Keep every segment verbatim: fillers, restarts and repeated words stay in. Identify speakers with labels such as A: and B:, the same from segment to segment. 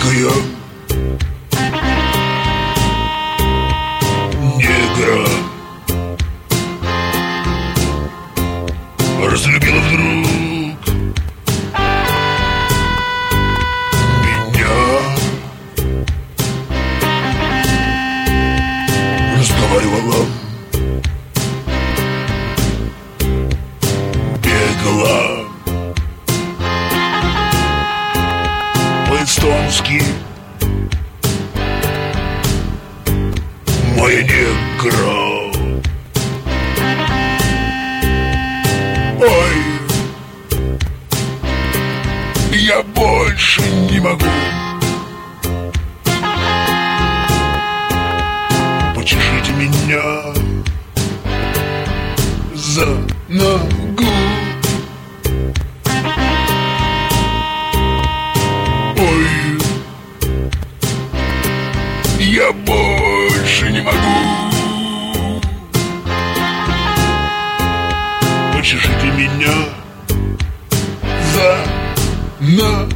A: маленькая негра разлюбила вдруг меня, разговаривала, бегала по-эстонски. Моя негра, ой, я больше не могу. Почешите меня за ногу. Ой, я больше не могу. Почешите меня за ногу.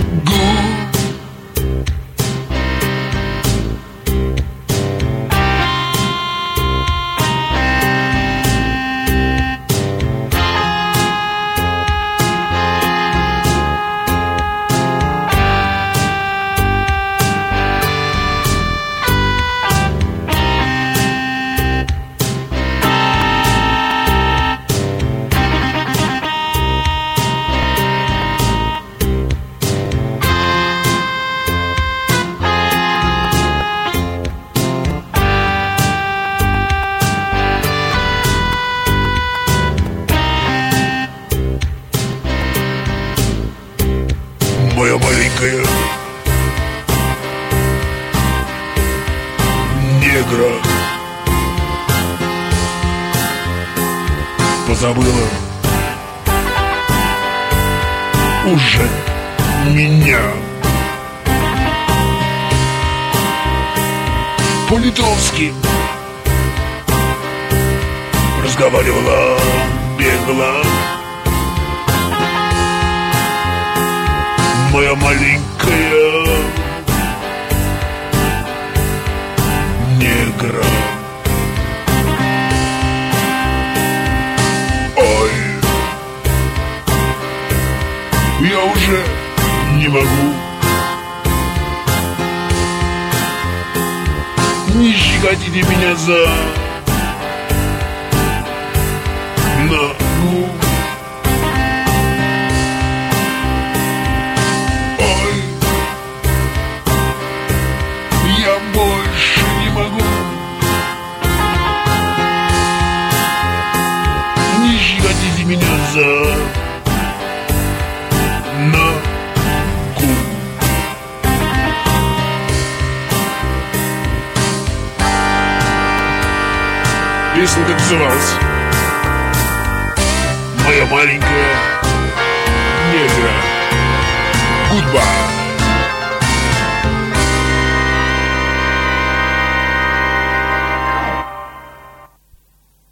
A: Моя маленькая негра позабыла уже меня. По-литовски разговаривала, бегала. Моя маленькая негра, ой, я уже не могу. Не щекотите меня за ногу. Я больше не могу. Не щекотите меня за ногу. Песня называлась «Моя маленькая негра». Goodbye.